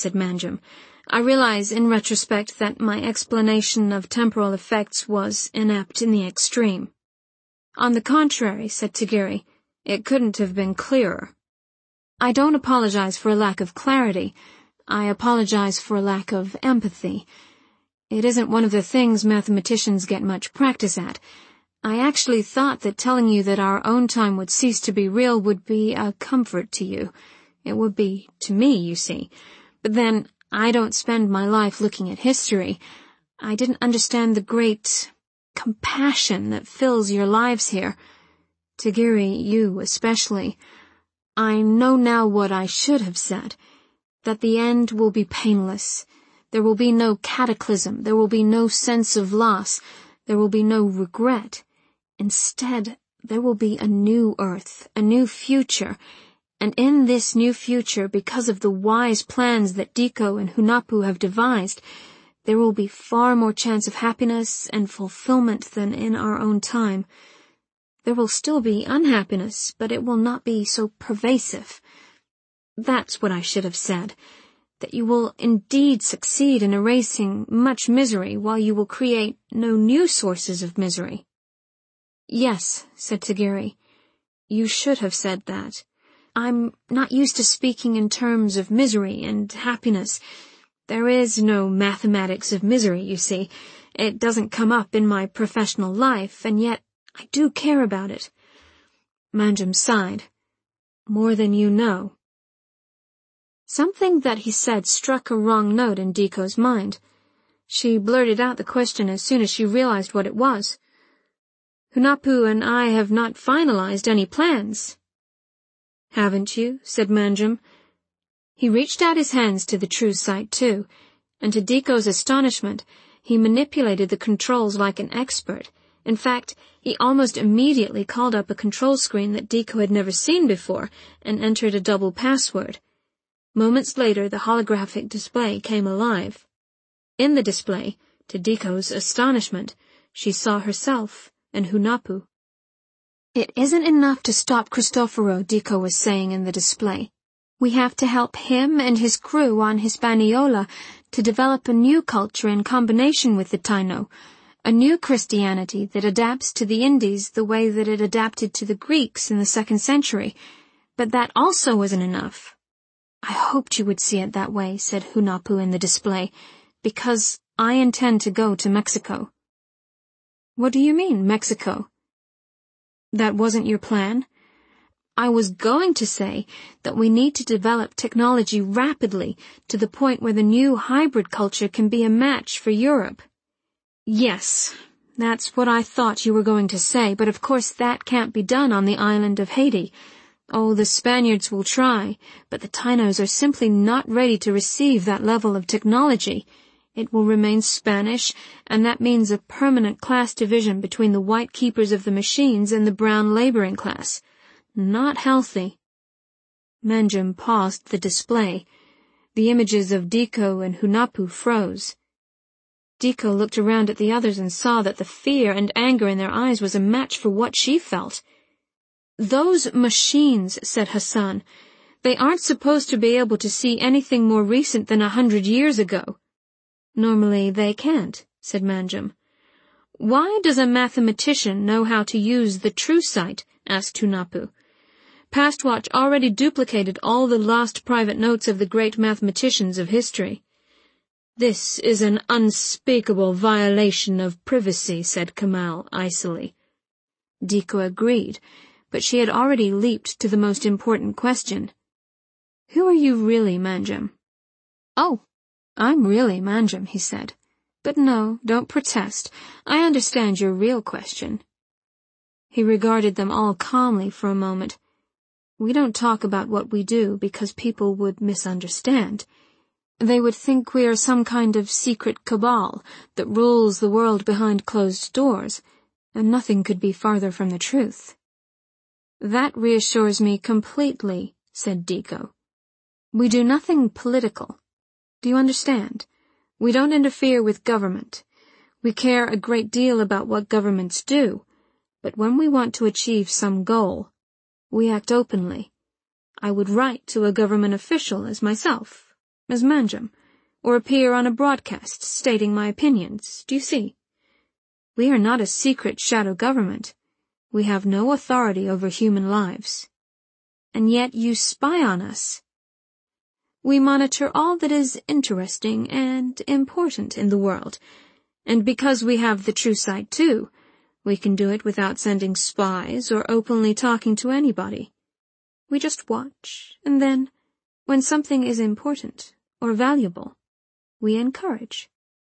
said Manjum. I realize in retrospect that my explanation of temporal effects was inept in the extreme. On the contrary, said Tagiri, it couldn't have been clearer. I don't apologize for a lack of clarity. I apologize for a lack of empathy. It isn't one of the things mathematicians get much practice at. I actually thought that telling you that our own time would cease to be real would be a comfort to you. It would be to me, you see. But then, I don't spend my life looking at history. I didn't understand the great compassion that fills your lives here. Tagiri, you especially. I know now what I should have said, that the end will be painless. There will be no cataclysm. There will be no sense of loss. There will be no regret. Instead, there will be a new earth, a new future, and in this new future, because of the wise plans that Diko and Hunahpu have devised, there will be far more chance of happiness and fulfillment than in our own time. There will still be unhappiness, but it will not be so pervasive. That's what I should have said, that you will indeed succeed in erasing much misery while you will create no new sources of misery. Yes, said Tagiri, you should have said that. I'm not used to speaking in terms of misery and happiness. There is no mathematics of misery, you see. It doesn't come up in my professional life, and yet I do care about it. Manjum sighed. More than you know. Something that he said struck a wrong note in Diko's mind. She blurted out the question as soon as she realized what it was. Hunahpu and I have not finalized any plans. Haven't you? Said Manjum. He reached out his hands to the true sight too, and to Diko's astonishment, he manipulated the controls like an expert. In fact, he almost immediately called up a control screen that Diko had never seen before and entered a double password. Moments later, the holographic display came alive. In the display, to Diko's astonishment, she saw herself and Hunahpu. It isn't enough to stop Cristoforo, Diko was saying in the display. We have to help him and his crew on Hispaniola to develop a new culture in combination with the Taino, a new Christianity that adapts to the Indies the way that it adapted to the Greeks in the 2nd century. But that also wasn't enough. I hoped you would see it that way, said Hunahpu in the display, because I intend to go to Mexico. What do you mean, Mexico? That wasn't your plan? I was going to say that we need to develop technology rapidly to the point where the new hybrid culture can be a match for Europe. Yes, that's what I thought you were going to say, but of course that can't be done on the island of Haiti. Oh, the Spaniards will try, but the Tainos are simply not ready to receive that level of technology. It will remain Spanish, and that means a permanent class division between the white keepers of the machines and the brown laboring class. Not healthy. Manjum paused the display. The images of Diko and Hunahpu froze. Diko looked around at the others and saw that the fear and anger in their eyes was a match for what she felt. Those machines, said Hassan, they aren't supposed to be able to see anything more recent than 100 years ago. Normally they can't, said Manjum. Why does a mathematician know how to use the true sight? Asked Hunahpu. Pastwatch already duplicated all the lost private notes of the great mathematicians of history. This is an unspeakable violation of privacy, said Kamal icily. Diko agreed, but she had already leaped to the most important question. Who are you really, Manjum? Oh, I'm really Manjum, he said. But no, don't protest. I understand your real question. He regarded them all calmly for a moment. We don't talk about what we do because people would misunderstand. They would think we are some kind of secret cabal that rules the world behind closed doors, and nothing could be farther from the truth. That reassures me completely, said Diko. We do nothing political. Do you understand? We don't interfere with government. We care a great deal about what governments do, but when we want to achieve some goal, we act openly. I would write to a government official as myself. as Manjum, or appear on a broadcast stating my opinions, do you see? We are not a secret shadow government. We have no authority over human lives. And yet you spy on us. We monitor all that is interesting and important in the world, and because we have the true sight too, we can do it without sending spies or openly talking to anybody. We just watch, and then, when something is important or valuable, we encourage.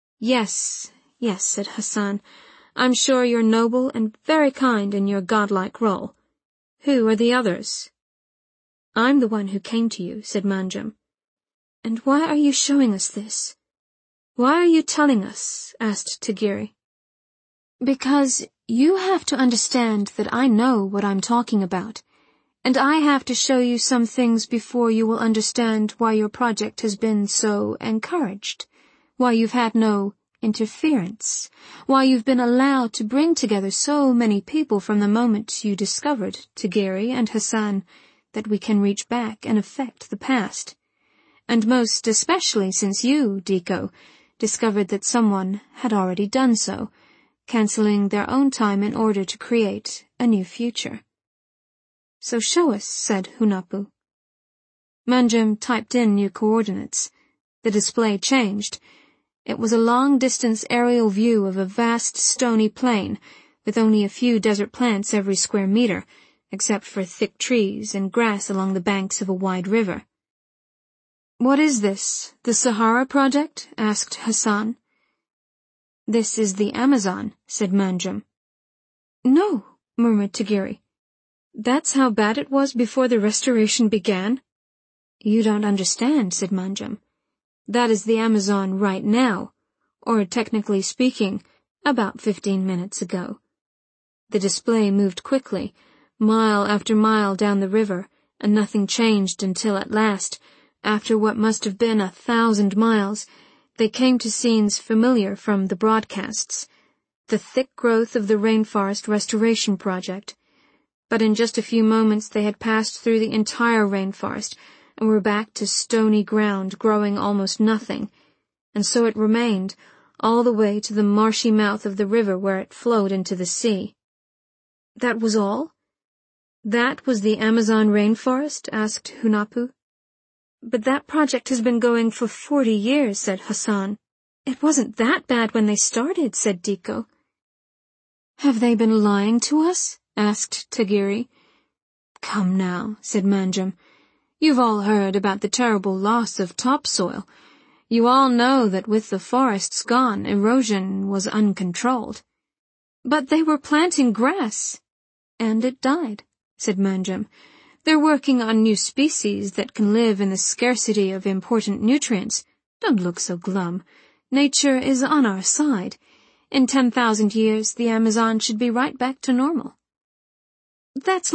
Yes, said Hassan. I'm sure you're noble and very kind in your godlike role. Who are the others? I'm the one who came to you, said Manjum. And why are you showing us this? Why are you telling us? Asked Tagiri. Because you have to understand that I know what I'm talking about, and I have to show you some things before you will understand why your project has been so encouraged, why you've had no interference, why you've been allowed to bring together so many people from the moment you discovered, Tagiri and Hassan, that we can reach back and affect the past. And most especially since you, Diko, discovered that someone had already done so, canceling their own time in order to create a new future. So show us, said Hunahpu. Manjum typed in new coordinates. The display changed. It was a long-distance aerial view of a vast stony plain, with only a few desert plants every square meter, except for thick trees and grass along the banks of a wide river. What is this, the Sahara Project? Asked Hassan. This is the Amazon, said Manjum. No, murmured Tagiri. That's how bad it was before the restoration began? You don't understand, said Manjum. That is the Amazon right now, or technically speaking, about 15 minutes ago. The display moved quickly, mile after mile down the river, and nothing changed until at last, after what must have been 1,000 miles, they came to scenes familiar from the broadcasts, the thick growth of the Rainforest Restoration Project. But in just a few moments they had passed through the entire rainforest and were back to stony ground growing almost nothing, and so it remained, all the way to the marshy mouth of the river where it flowed into the sea. That was all? That was the Amazon rainforest? Asked Hunahpu. But that project has been going for 40 years, said Hassan. It wasn't that bad when they started, said Diko. Have they been lying to us? Asked Tagiri. Come now, said Manjum. You've all heard about the terrible loss of topsoil. You all know that with the forests gone, erosion was uncontrolled. But they were planting grass. And it died, said Manjum. They're working on new species that can live in the scarcity of important nutrients. Don't look so glum. Nature is on our side. In 10,000 years, the Amazon should be right back to normal. That's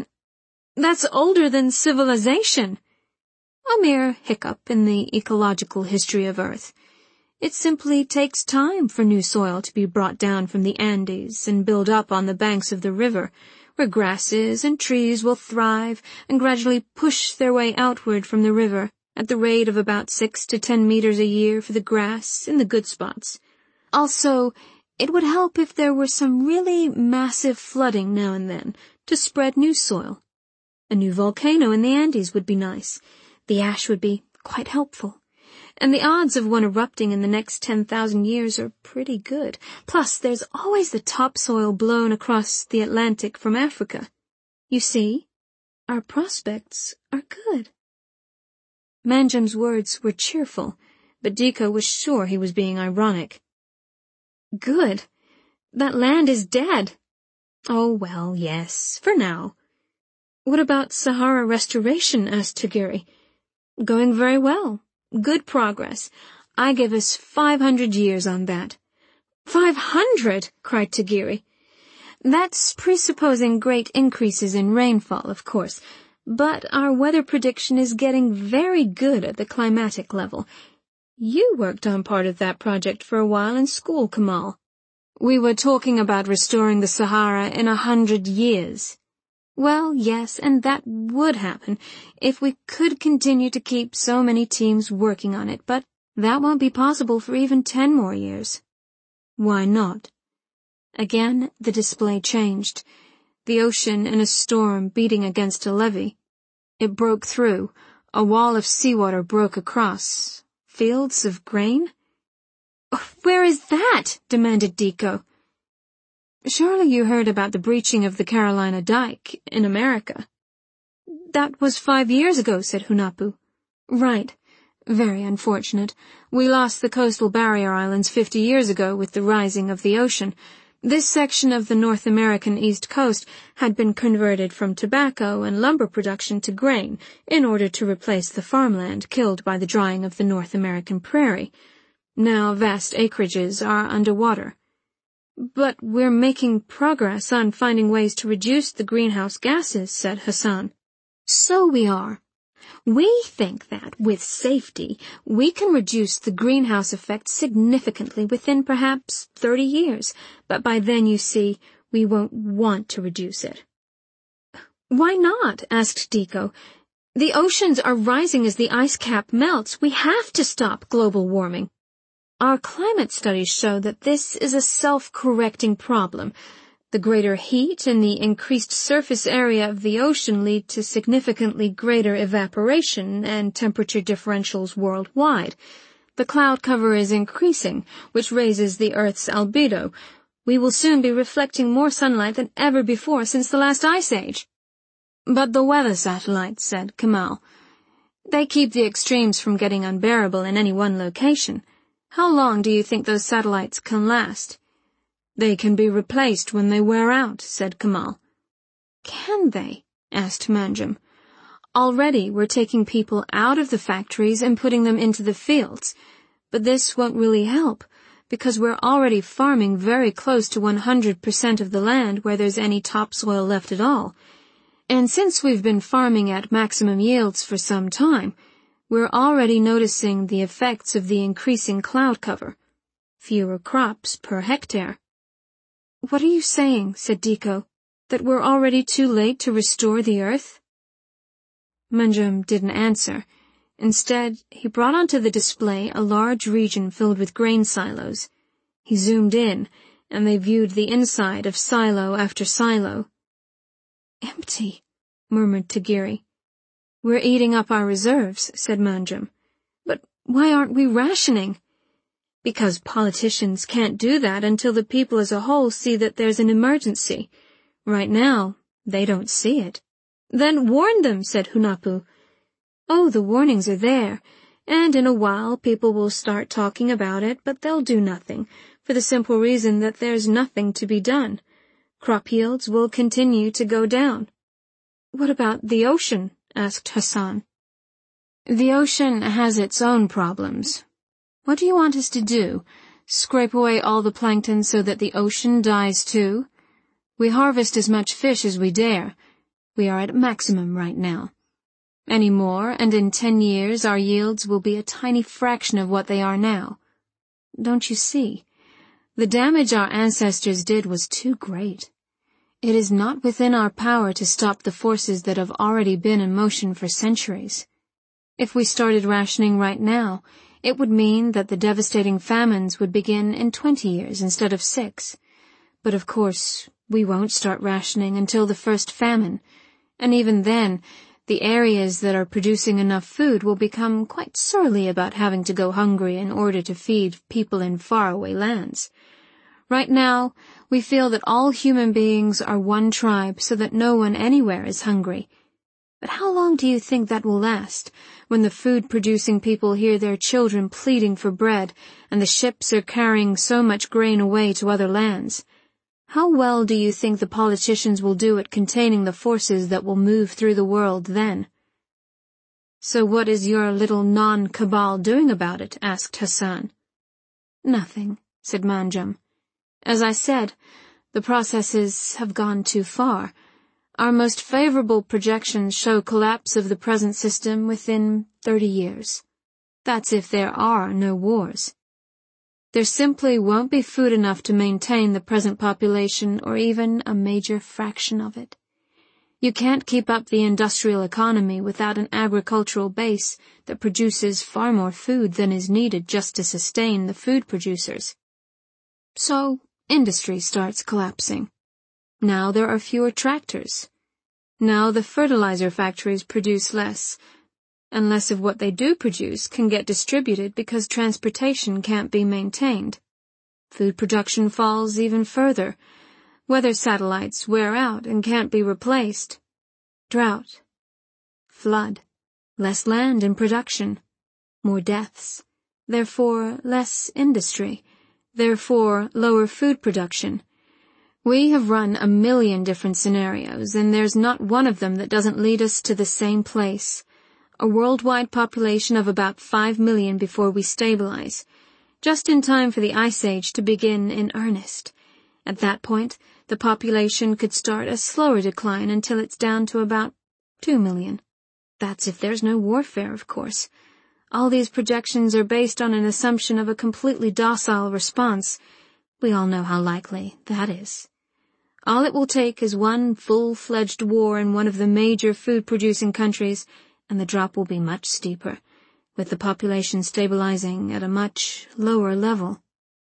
older than civilization. A mere hiccup in the ecological history of Earth. It simply takes time for new soil to be brought down from the Andes and build up on the banks of the river, where grasses and trees will thrive and gradually push their way outward from the river at the rate of about 6 to 10 meters a year for the grass in the good spots. Also, it would help if there were some really massive flooding now and then to spread new soil. A new volcano in the Andes would be nice. The ash would be quite helpful. And the odds of one erupting in the next 10,000 years are pretty good. Plus, there's always the topsoil blown across the Atlantic from Africa. You see, our prospects are good. Manjum's words were cheerful, but Diko was sure he was being ironic. Good. That land is dead. Oh, well, yes, for now. What about Sahara restoration? Asked Tagiri. Going very well. Good progress. I give us 500 years on that. 500! Cried Tagiri. That's presupposing great increases in rainfall, of course, but our weather prediction is getting very good at the climatic level. You worked on part of that project for a while in school, Kamal. We were talking about restoring the Sahara in 100 years. Well, yes, and that would happen if we could continue to keep so many teams working on it, but that won't be possible for even 10 more years. Why not? Again, the display changed. The ocean in a storm beating against a levee. It broke through. A wall of seawater broke across. Fields of grain? Where is that? Demanded Deco. Surely you heard about the breaching of the Carolina Dyke in America. That was 5 years ago, said Hunahpu. Right. Very unfortunate. We lost the coastal barrier islands 50 years ago with the rising of the ocean. This section of the North American East Coast had been converted from tobacco and lumber production to grain in order to replace the farmland killed by the drying of the North American prairie. Now vast acreages are underwater. But we're making progress on finding ways to reduce the greenhouse gases, said Hassan. So we are. We think that, with safety, we can reduce the greenhouse effect significantly within perhaps 30 years, but by then, you see, we won't want to reduce it. Why not? Asked Deco. The oceans are rising as the ice cap melts. We have to stop global warming. Our climate studies show that this is a self-correcting problem. The greater heat and the increased surface area of the ocean lead to significantly greater evaporation and temperature differentials worldwide. The cloud cover is increasing, which raises the Earth's albedo. We will soon be reflecting more sunlight than ever before since the last ice age. But the weather satellites, said Kamal. They keep the extremes from getting unbearable in any one location. How long do you think those satellites can last? They can be replaced when they wear out, said Kamal. Can they? Asked Manjum. Already we're taking people out of the factories and putting them into the fields, but this won't really help, because we're already farming very close to 100% of the land where there's any topsoil left at all. And since we've been farming at maximum yields for some time, we're already noticing the effects of the increasing cloud cover. Fewer crops per hectare. What are you saying, said Deco, that we're already too late to restore the earth? Manjum didn't answer. Instead, he brought onto the display a large region filled with grain silos. He zoomed in, and they viewed the inside of silo after silo. Empty, murmured Tagiri. We're eating up our reserves, said Manjum. But why aren't we rationing? Because politicians can't do that until the people as a whole see that there's an emergency. Right now, they don't see it. Then warn them, said Hunahpu. Oh, the warnings are there, and in a while people will start talking about it, but they'll do nothing, for the simple reason that there's nothing to be done. Crop yields will continue to go down. What about the ocean? Asked Hassan. The ocean has its own problems. What do you want us to do? Scrape away all the plankton so that the ocean dies too? We harvest as much fish as we dare. We are at maximum right now. Any more, and in 10 years our yields will be a tiny fraction of what they are now. Don't you see? The damage our ancestors did was too great. It is not within our power to stop the forces that have already been in motion for centuries. If we started rationing right now, it would mean that the devastating famines would begin in 20 years instead of 6. But of course, we won't start rationing until the first famine, and even then, the areas that are producing enough food will become quite surly about having to go hungry in order to feed people in faraway lands. Right now, we feel that all human beings are one tribe so that no one anywhere is hungry. But how long do you think that will last, when the food-producing people hear their children pleading for bread and the ships are carrying so much grain away to other lands? How well do you think the politicians will do at containing the forces that will move through the world then? So what is your little non-cabal doing about it? Asked Hassan. Nothing, said Manjum. As I said, the processes have gone too far. Our most favorable projections show collapse of the present system within 30 years. That's if there are no wars. There simply won't be food enough to maintain the present population or even a major fraction of it. You can't keep up the industrial economy without an agricultural base that produces far more food than is needed just to sustain the food producers. So, industry starts collapsing. Now there are fewer tractors. Now the fertilizer factories produce less, and less of what they do produce can get distributed because transportation can't be maintained. Food production falls even further. Weather satellites wear out and can't be replaced. Drought. Flood. Less land in production. More deaths. Therefore, less industry. Therefore, lower food production. We have run 1 million different scenarios, and there's not one of them that doesn't lead us to the same place. A worldwide population of about 5 million before we stabilize, just in time for the Ice Age to begin in earnest. At that point, the population could start a slower decline until it's down to about 2 million. That's if there's no warfare, of course. All these projections are based on an assumption of a completely docile response. We all know how likely that is. All it will take is one full-fledged war in one of the major food-producing countries, and the drop will be much steeper, with the population stabilizing at a much lower level.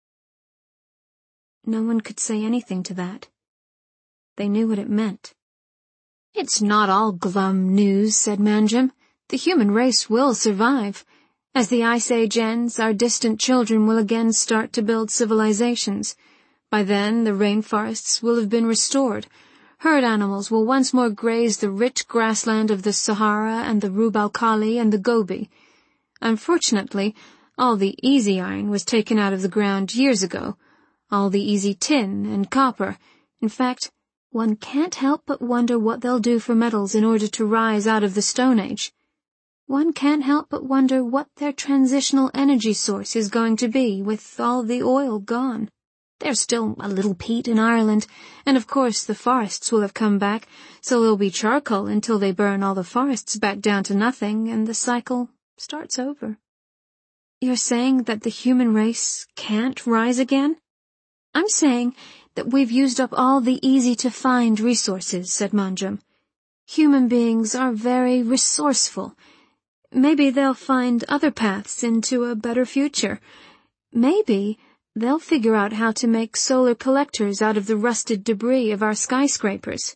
No one could say anything to that. They knew what it meant. "It's not all glum news," said Manjum. "The human race will survive. As the Ice Age ends, our distant children will again start to build civilizations. By then, the rainforests will have been restored. Herd animals will once more graze the rich grassland of the Sahara and the Rub al-Khali and the Gobi. Unfortunately, all the easy iron was taken out of the ground years ago, all the easy tin and copper. In fact, one can't help but wonder what they'll do for metals in order to rise out of the Stone Age. One can't help but wonder what their transitional energy source is going to be with all the oil gone. There's still a little peat in Ireland, and of course the forests will have come back, so there'll be charcoal until they burn all the forests back down to nothing, and the cycle starts over." "You're saying that the human race can't rise again?" "I'm saying that we've used up all the easy-to-find resources," said Manjum. "Human beings are very resourceful. Maybe they'll find other paths into a better future. Maybe they'll figure out how to make solar collectors out of the rusted debris of our skyscrapers."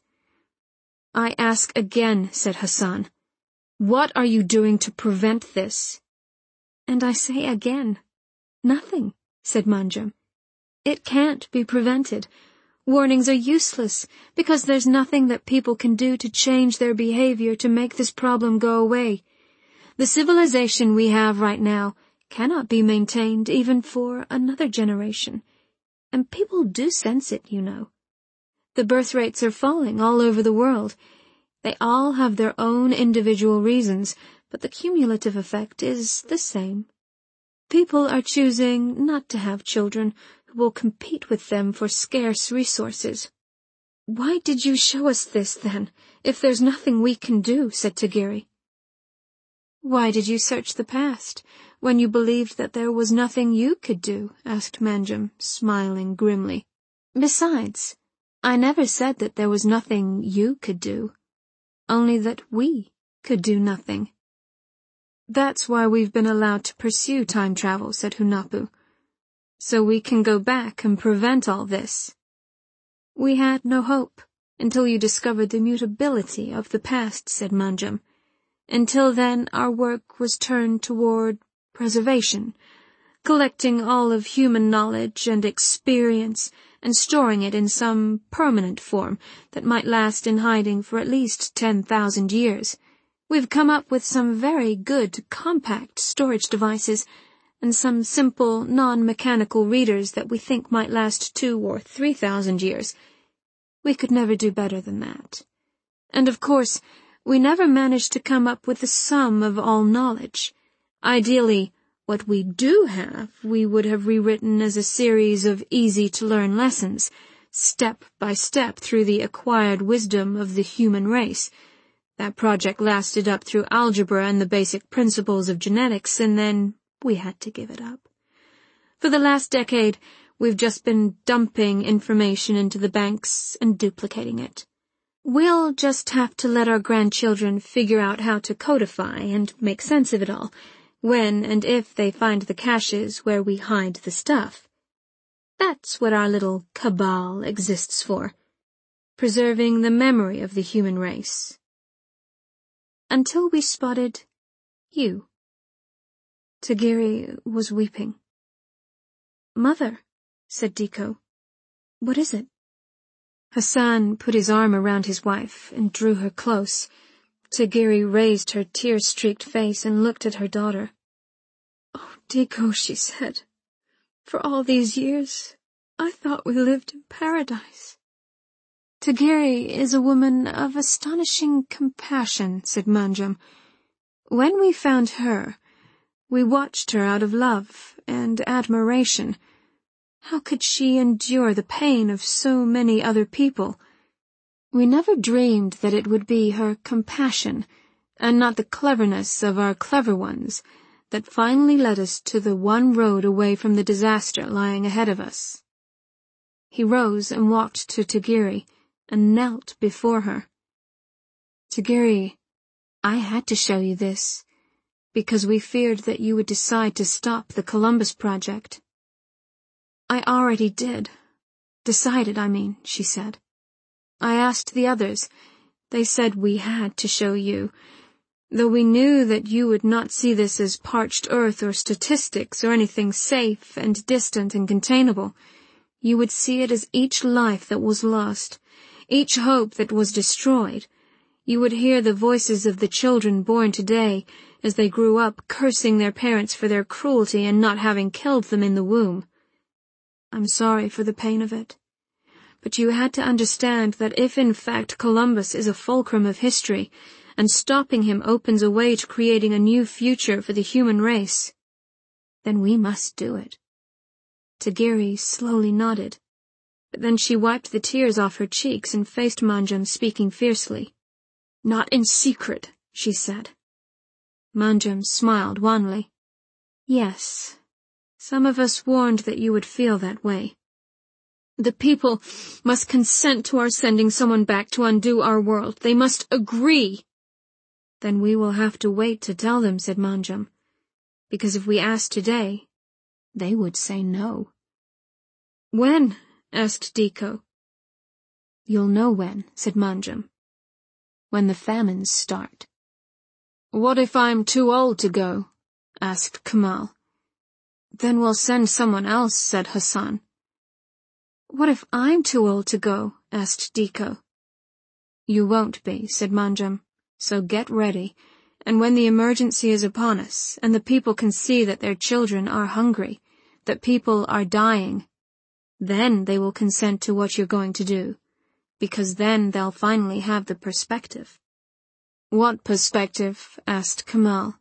"I ask again," said Hassan, "what are you doing to prevent this?" "And I say again, nothing," said Manjum. "It can't be prevented. Warnings are useless, because there's nothing that people can do to change their behavior to make this problem go away. The civilization we have right now cannot be maintained even for another generation. And people do sense it, you know. The birth rates are falling all over the world. They all have their own individual reasons, but the cumulative effect is the same. People are choosing not to have children who will compete with them for scarce resources." "Why did you show us this, then, if there's nothing we can do?" said Tagiri. "Why did you search the past, when you believed that there was nothing you could do?" asked Manjum, smiling grimly. "Besides, I never said that there was nothing you could do, only that we could do nothing." "That's why we've been allowed to pursue time travel," said Hunahpu. "So we can go back and prevent all this." "We had no hope until you discovered the mutability of the past," said Manjum. "Until then, our work was turned toward preservation, collecting all of human knowledge and experience and storing it in some permanent form that might last in hiding for at least 10,000 years. We've come up with some very good compact storage devices and some simple non-mechanical readers that we think might last 2,000 or 3,000 years. We could never do better than that. And of course, we never managed to come up with the sum of all knowledge. Ideally, what we do have, we would have rewritten as a series of easy-to-learn lessons, step by step through the acquired wisdom of the human race. That project lasted up through algebra and the basic principles of genetics, and then we had to give it up. For the last decade, we've just been dumping information into the banks and duplicating it. We'll just have to let our grandchildren figure out how to codify and make sense of it all, when and if they find the caches where we hide the stuff. That's what our little cabal exists for, preserving the memory of the human race. Until we spotted you. Tagiri was weeping. "Mother," said Diko, "what is it?" Hassan put his arm around his wife and drew her close. Tagiri raised her tear-streaked face and looked at her daughter. "Oh, Diko," she said, "for all these years, I thought we lived in paradise." "Tagiri is a woman of astonishing compassion," said Manjum. "When we found her, we watched her out of love and admiration. How could she endure the pain of so many other people? We never dreamed that it would be her compassion, and not the cleverness of our clever ones, that finally led us to the one road away from the disaster lying ahead of us." He rose and walked to Tagiri and knelt before her. "Tagiri, I had to show you this, because we feared that you would decide to stop the Columbus Project." "I already did. Decided, I mean," she said. "I asked the others. They said we had to show you, though we knew that you would not see this as parched earth or statistics or anything safe and distant and containable. You would see it as each life that was lost, each hope that was destroyed. You would hear the voices of the children born today as they grew up cursing their parents for their cruelty and not having killed them in the womb. I'm sorry for the pain of it. But you had to understand that if in fact Columbus is a fulcrum of history, and stopping him opens a way to creating a new future for the human race, then we must do it." Tagiri slowly nodded, but then she wiped the tears off her cheeks and faced Manjum, speaking fiercely. "Not in secret," she said. Manjum smiled wanly. "Yes. Some of us warned that you would feel that way. The people must consent to our sending someone back to undo our world. They must agree." "Then we will have to wait to tell them," said Manjum, "because if we asked today, they would say no." "When?" asked Diko. "You'll know when," said Manjum. "When the famines start." "What if I'm too old to go?" asked Kamal. "Then we'll send someone else," said Hassan. "What if I'm too old to go?" asked Diko. "You won't be," said Manjum, "so get ready, and when the emergency is upon us, and the people can see that their children are hungry, that people are dying, then they will consent to what you're going to do, because then they'll finally have the perspective." "What perspective?" asked Kamal.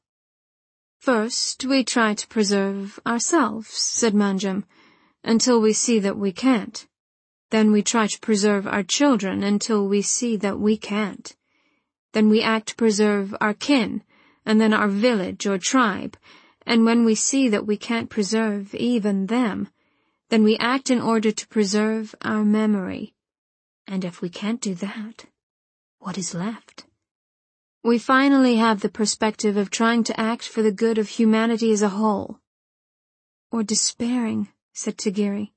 "First, we try to preserve ourselves," said Manjum, "until we see that we can't. Then we try to preserve our children until we see that we can't. Then we act to preserve our kin, and then our village or tribe, and when we see that we can't preserve even them, then we act in order to preserve our memory. And if we can't do that, what is left? We finally have the perspective of trying to act for the good of humanity as a whole." "Or despairing," said Tagiri.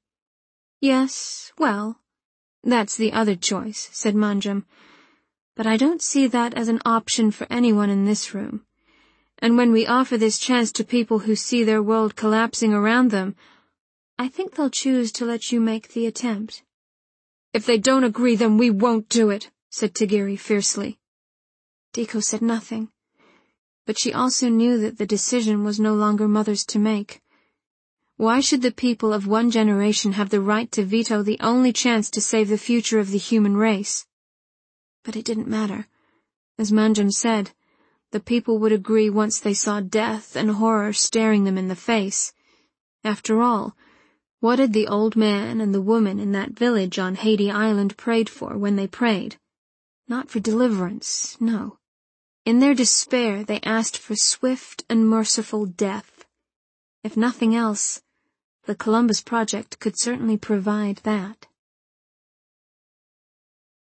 "Yes, well, that's the other choice," said Manjum. "But I don't see that as an option for anyone in this room. And when we offer this chance to people who see their world collapsing around them, I think they'll choose to let you make the attempt." "If they don't agree, then we won't do it," said Tagiri fiercely. Diko said nothing, but she also knew that the decision was no longer Mother's to make. Why should the people of one generation have the right to veto the only chance to save the future of the human race? But it didn't matter. As Manjum said, the people would agree once they saw death and horror staring them in the face. After all, what had the old man and the woman in that village on Haiti Island prayed for when they prayed? Not for deliverance, no. In their despair, they asked for swift and merciful death. If nothing else, the Columbus Project could certainly provide that.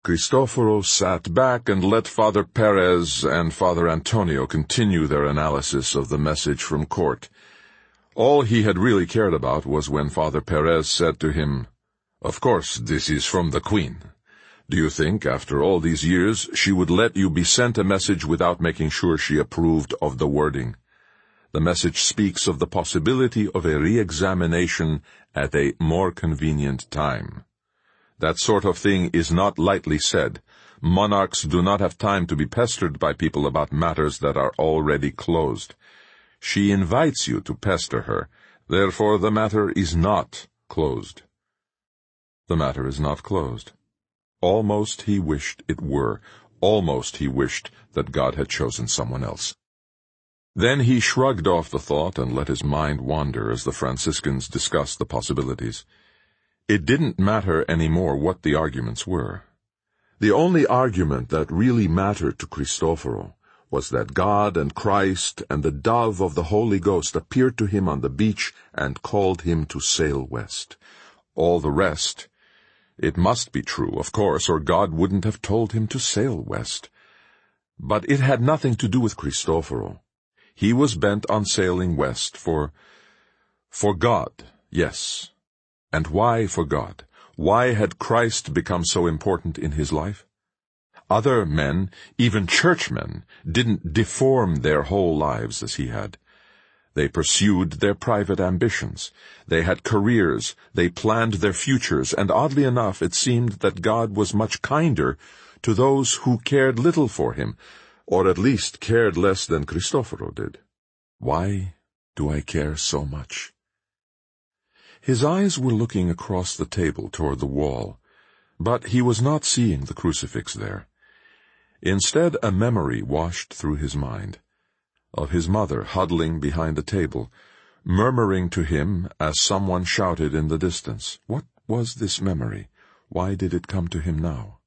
Cristoforo sat back and let Father Perez and Father Antonio continue their analysis of the message from court. All he had really cared about was when Father Perez said to him, "Of course, this is from the Queen. Do you think, after all these years, she would let you be sent a message without making sure she approved of the wording? The message speaks of the possibility of a re-examination at a more convenient time. That sort of thing is not lightly said. Monarchs do not have time to be pestered by people about matters that are already closed. She invites you to pester her. Therefore the matter is not closed." The matter is not closed. Almost he wished it were. Almost he wished that God had chosen someone else. Then he shrugged off the thought and let his mind wander as the Franciscans discussed the possibilities. It didn't matter any more what the arguments were. The only argument that really mattered to Cristoforo was that God and Christ and the dove of the Holy Ghost appeared to him on the beach and called him to sail west. All the rest, it must be true, of course, or God wouldn't have told him to sail west. But it had nothing to do with Cristoforo. He was bent on sailing west for God, yes. And why for God? Why had Christ become so important in his life? Other men, even churchmen, didn't deform their whole lives as he had. They pursued their private ambitions. They had careers. They planned their futures, and oddly enough, it seemed that God was much kinder to those who cared little for him, or at least cared less than Cristoforo did. Why do I care so much? His eyes were looking across the table toward the wall, but he was not seeing the crucifix there. Instead, a memory washed through his mind, of his mother huddling behind the table, murmuring to him as someone shouted in the distance. What was this memory? Why did it come to him now?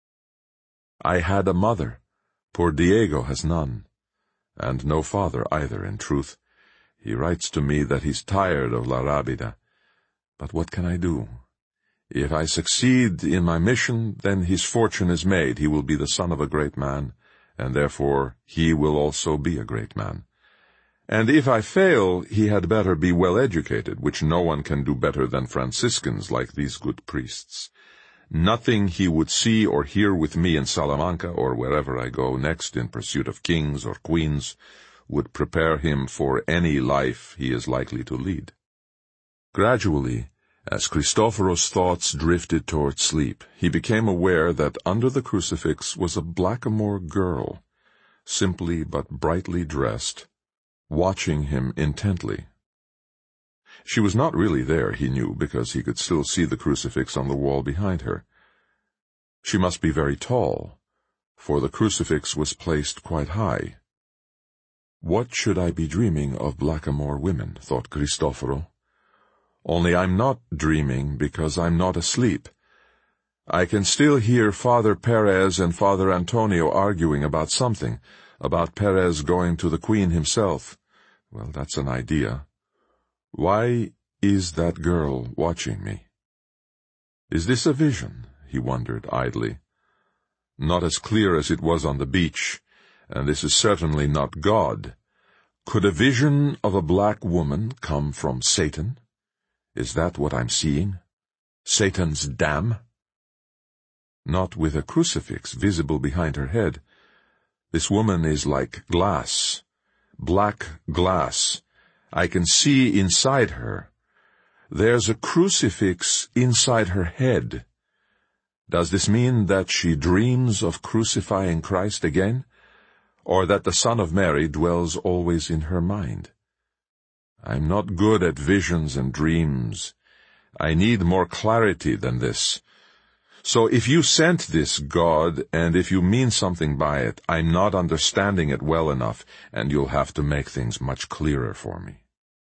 "I had a mother. Poor Diego has none. And no father either, in truth. He writes to me that he's tired of La Rábida. But what can I do? If I succeed in my mission, then his fortune is made. He will be the son of a great man, and therefore he will also be a great man. And if I fail, he had better be well educated, which no one can do better than Franciscans like these good priests. Nothing he would see or hear with me in Salamanca or wherever I go next in pursuit of kings or queens would prepare him for any life he is likely to lead." Gradually, as Cristoforo's thoughts drifted toward sleep, he became aware that under the crucifix was a blackamoor girl, simply but brightly dressed, watching him intently. She was not really there, he knew, because he could still see the crucifix on the wall behind her. She must be very tall, for the crucifix was placed quite high. What should I be dreaming of blackamoor women, thought Cristoforo. Only I'm not dreaming because I'm not asleep. I can still hear Father Perez and Father Antonio arguing about something, about Perez going to the Queen himself. Well, that's an idea. Why is that girl watching me? Is this a vision? He wondered idly. Not as clear as it was on the beach, and this is certainly not God. Could a vision of a black woman come from Satan? Is that what I'm seeing? Satan's dam? Not with a crucifix visible behind her head. This woman is like glass, black glass. I can see inside her. There's a crucifix inside her head. Does this mean that she dreams of crucifying Christ again, or that the Son of Mary dwells always in her mind? I'm not good at visions and dreams. I need more clarity than this. So if you sent this, God, and if you mean something by it, I'm not understanding it well enough, and you'll have to make things much clearer for me.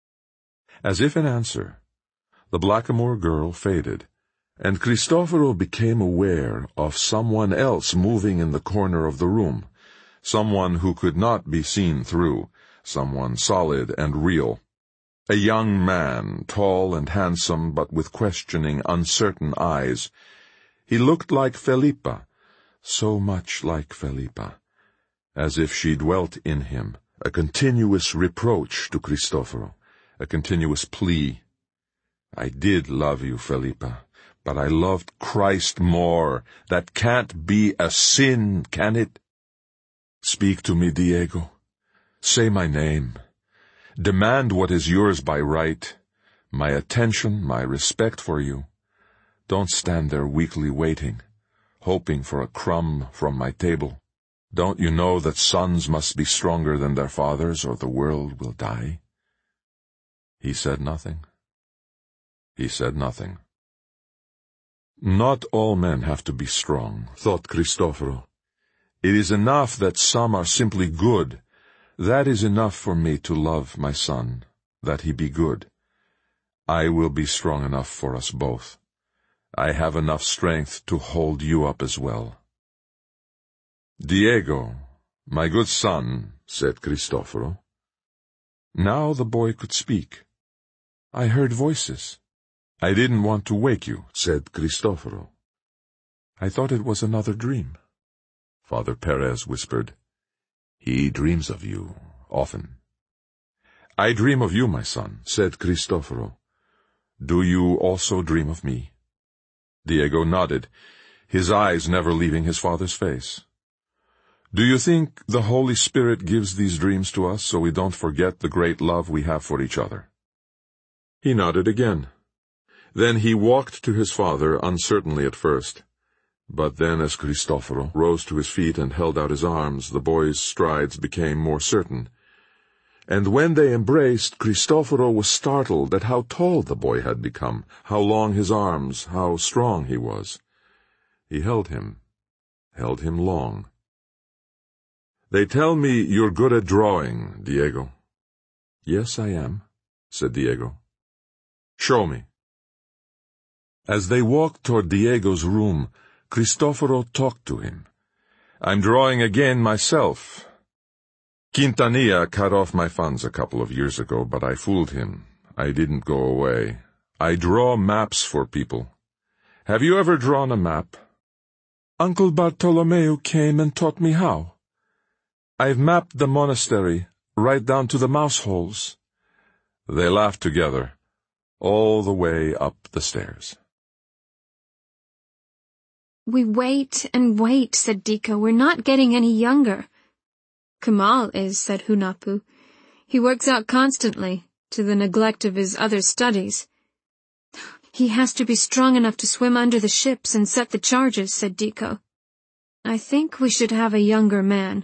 As if in answer, the blackamoor girl faded, and Cristoforo became aware of someone else moving in the corner of the room, someone who could not be seen through, someone solid and real. A young man, tall and handsome, but with questioning, uncertain eyes. He looked like Felipa, so much like Felipa, as if she dwelt in him, a continuous reproach to Cristoforo, a continuous plea. I did love you, Felipa, but I loved Christ more. That can't be a sin, can it? Speak to me, Diego. Say my name. Demand what is yours by right, my attention, my respect for you. Don't stand there weakly waiting, hoping for a crumb from my table. Don't you know that sons must be stronger than their fathers, or the world will die? He said nothing. He said nothing. Not all men have to be strong, thought Cristoforo. It is enough that some are simply good. That is enough for me to love my son, that he be good. I will be strong enough for us both. I have enough strength to hold you up as well. Diego, my good son, said Cristoforo. Now the boy could speak. I heard voices. I didn't want to wake you, said Cristoforo. I thought it was another dream. Father Perez whispered, He dreams of you, often. I dream of you, my son, said Cristoforo. Do you also dream of me? Diego nodded, his eyes never leaving his father's face. Do you think the Holy Spirit gives these dreams to us so we don't forget the great love we have for each other? He nodded again. Then he walked to his father, uncertainly at first. But then, as Cristoforo rose to his feet and held out his arms, the boy's strides became more certain. And when they embraced, Cristoforo was startled at how tall the boy had become, how long his arms, how strong he was. He held him long. They tell me you're good at drawing, Diego. Yes, I am, said Diego. Show me. As they walked toward Diego's room, Cristoforo talked to him. I'm drawing again myself. Quintanilla cut off my funds a couple of years ago, but I fooled him. I didn't go away. I draw maps for people. Have you ever drawn a map? Uncle Bartolomeo came and taught me how. I've mapped the monastery, right down to the mouse holes. They laughed together, all the way up the stairs. We wait and wait, said Diko. We're not getting any younger. Kemal is, said Hunahpu. He works out constantly, to the neglect of his other studies. He has to be strong enough to swim under the ships and set the charges, said Diko. I think we should have a younger man.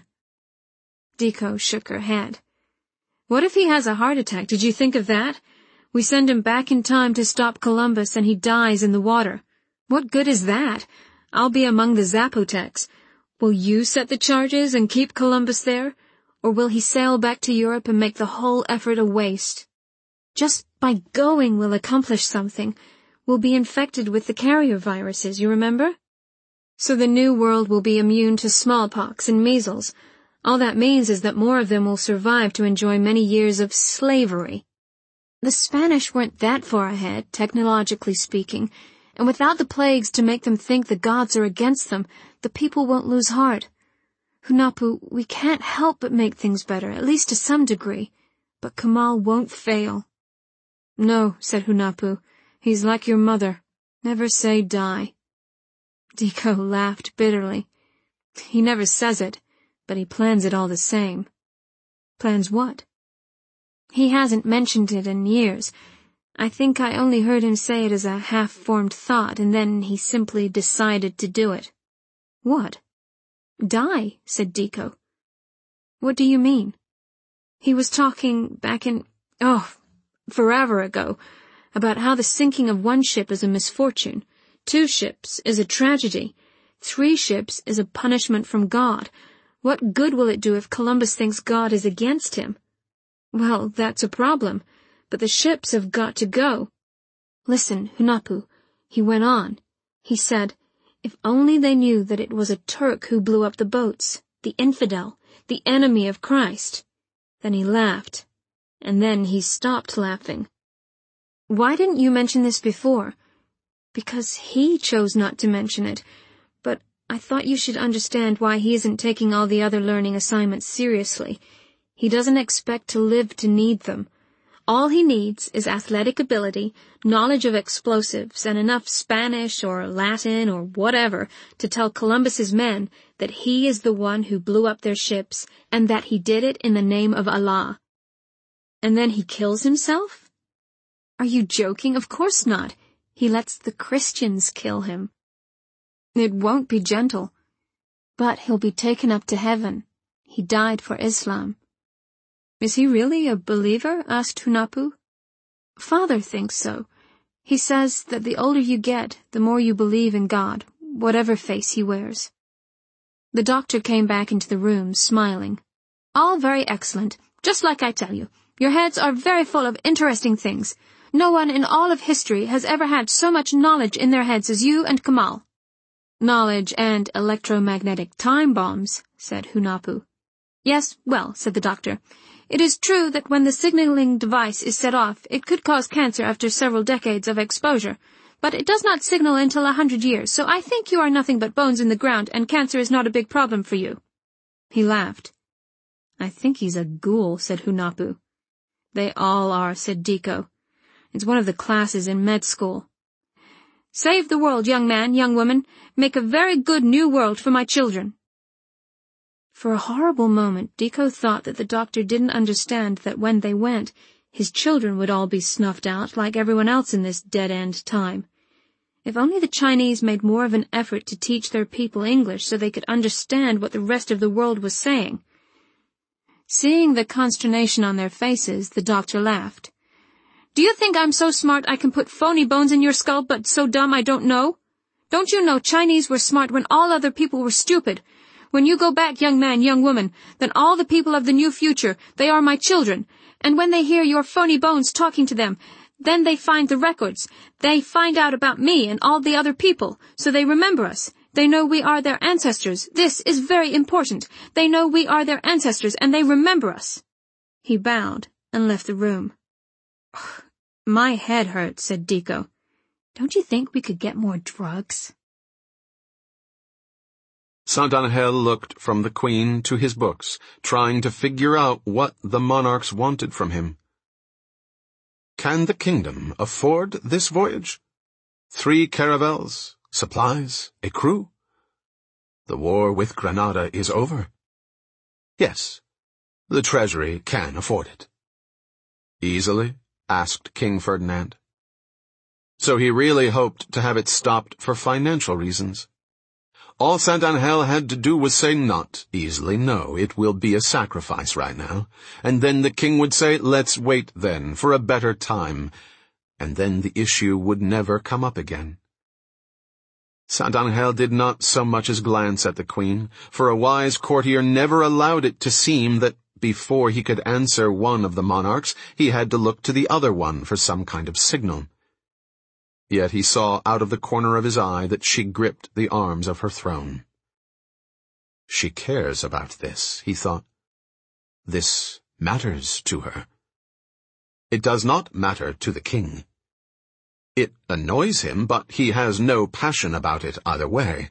Diko shook her head. What if he has a heart attack? Did you think of that? We send him back in time to stop Columbus and he dies in the water. What good is that? I'll be among the Zapotecs. Will you set the charges and keep Columbus there? Or will he sail back to Europe and make the whole effort a waste? Just by going we'll accomplish something. We'll be infected with the carrier viruses, you remember? So the new world will be immune to smallpox and measles. All that means is that more of them will survive to enjoy many years of slavery. The Spanish weren't that far ahead, technologically speaking, and without the plagues to make them think the gods are against them, the people won't lose heart. Hunahpu, we can't help but make things better, at least to some degree, but Kemal won't fail. No, said Hunahpu, he's like your mother. Never say die. Diko laughed bitterly. He never says it, but he plans it all the same. Plans what? He hasn't mentioned it in years. I think I only heard him say it as a half-formed thought, and then he simply decided to do it. What? Die, said Diko. What do you mean? He was talking back in, forever ago, about how the sinking of one ship is a misfortune, 2 ships is a tragedy, 3 ships is a punishment from God. What good will it do if Columbus thinks God is against him? Well, that's a problem. But the ships have got to go. Listen, Hunahpu, he went on. He said, if only they knew that it was a Turk who blew up the boats, the infidel, the enemy of Christ. Then he laughed, and then he stopped laughing. Why didn't you mention this before? Because he chose not to mention it, but I thought you should understand why he isn't taking all the other learning assignments seriously. He doesn't expect to live to need them. All he needs is athletic ability, knowledge of explosives, and enough Spanish or Latin or whatever to tell Columbus's men that he is the one who blew up their ships and that he did it in the name of Allah. And then he kills himself? Are you joking? Of course not. He lets the Christians kill him. It won't be gentle. But he'll be taken up to heaven. He died for Islam. Is he really a believer? Asked Hunahpu. Father thinks so. He says that the older you get, the more you believe in God, whatever face he wears. The doctor came back into the room, smiling. All very excellent, just like I tell you. Your heads are very full of interesting things. No one in all of history has ever had so much knowledge in their heads as you and Kamal. Knowledge and electromagnetic time bombs, said Hunahpu. Yes, well, said the doctor. It is true that when the signaling device is set off, it could cause cancer after several decades of exposure, but it does not signal until 100 years, so I think you are nothing but bones in the ground, and cancer is not a big problem for you. He laughed. I think he's a ghoul, said Hunahpu. They all are, said Deco. It's one of the classes in med school. Save the world, young man, young woman. Make a very good new world for my children. For a horrible moment, Deco thought that the doctor didn't understand that when they went, his children would all be snuffed out like everyone else in this dead-end time. If only the Chinese made more of an effort to teach their people English so they could understand what the rest of the world was saying. Seeing the consternation on their faces, the doctor laughed. Do you think I'm so smart I can put phony bones in your skull, but so dumb I don't know? Don't you know Chinese were smart when all other people were stupid? When you go back, young man, young woman, then all the people of the new future, they are my children. And when they hear your phony bones talking to them, then they find the records. They find out about me and all the other people, so they remember us. They know we are their ancestors. This is very important. They know we are their ancestors, and they remember us. He bowed and left the room. My head hurts, said Deco. Don't you think we could get more drugs? Saint Angel looked from the Queen to his books, trying to figure out what the monarchs wanted from him. Can the kingdom afford this voyage? 3 caravels, supplies, a crew? The war with Granada is over. Yes, the treasury can afford it. Easily? Asked King Ferdinand. So he really hoped to have it stopped for financial reasons. All Saint Angel had to do was say not easily, no, it will be a sacrifice right now, and then the king would say, let's wait then, for a better time, and then the issue would never come up again. Saint Angel did not so much as glance at the queen, for a wise courtier never allowed it to seem that before he could answer one of the monarchs, he had to look to the other one for some kind of signal. Yet he saw out of the corner of his eye that she gripped the arms of her throne. She cares about this, he thought. This matters to her. It does not matter to the king. It annoys him, but he has no passion about it either way.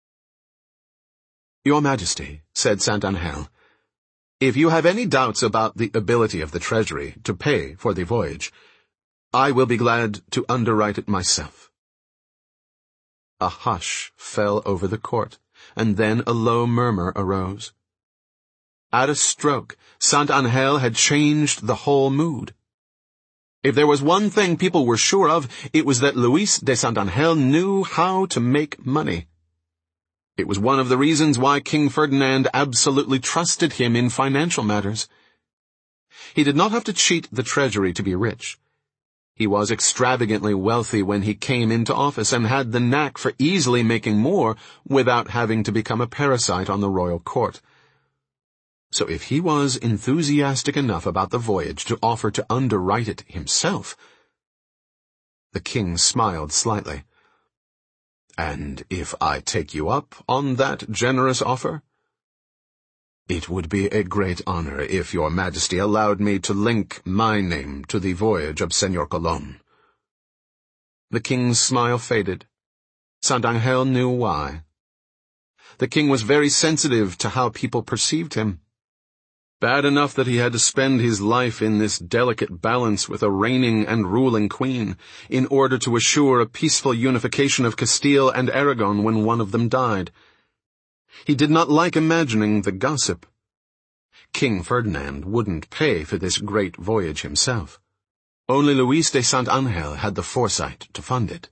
Your Majesty, said Saint Angel, if you have any doubts about the ability of the treasury to pay for the voyage, I will be glad to underwrite it myself. A hush fell over the court, and then a low murmur arose. At a stroke, Saint Angel had changed the whole mood. If there was one thing people were sure of, it was that Luis de Saint Angel knew how to make money. It was one of the reasons why King Ferdinand absolutely trusted him in financial matters. He did not have to cheat the treasury to be rich. He was extravagantly wealthy when he came into office and had the knack for easily making more without having to become a parasite on the royal court. So if he was enthusiastic enough about the voyage to offer to underwrite it himself— The king smiled slightly. And if I take you up on that generous offer? It would be a great honor if your Majesty allowed me to link my name to the voyage of Señor Colón. The king's smile faded. Saint Angel knew why. The king was very sensitive to how people perceived him. Bad enough that he had to spend his life in this delicate balance with a reigning and ruling queen, in order to assure a peaceful unification of Castile and Aragon when one of them died. He did not like imagining the gossip. King Ferdinand wouldn't pay for this great voyage himself. Only Luis de Sant-Angel had the foresight to fund it.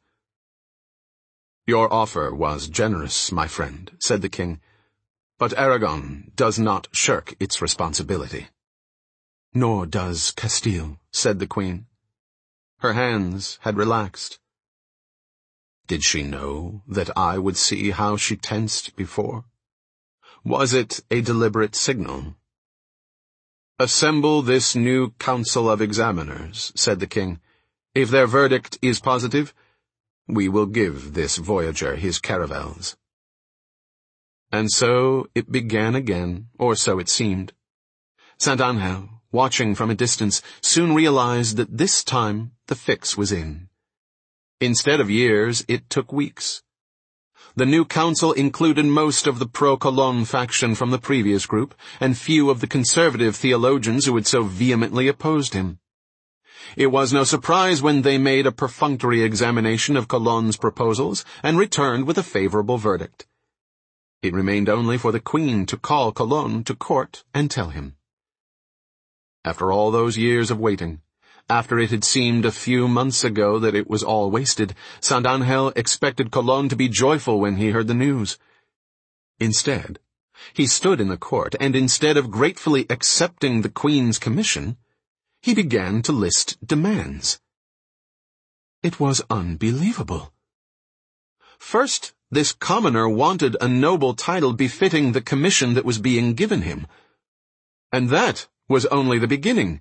"Your offer was generous, my friend," said the king, "but Aragon does not shirk its responsibility." "Nor does Castile," said the queen. Her hands had relaxed. Did she know that I would see how she tensed before? Was it a deliberate signal? "Assemble this new council of examiners," said the king. "If their verdict is positive, we will give this voyager his caravels." And so it began again, or so it seemed. Sant-Angel, watching from a distance, soon realized that this time the fix was in. Instead of years, it took weeks. The new council included most of the pro-Colon faction from the previous group, and few of the conservative theologians who had so vehemently opposed him. It was no surprise when they made a perfunctory examination of Colon's proposals and returned with a favorable verdict. It remained only for the queen to call Colon to court and tell him. After all those years of waiting, after it had seemed a few months ago that it was all wasted, Sant-Angel expected Colon to be joyful when he heard the news. Instead, he stood in the court, and instead of gratefully accepting the queen's commission, he began to list demands. It was unbelievable. First, this commoner wanted a noble title befitting the commission that was being given him. And that was only the beginning.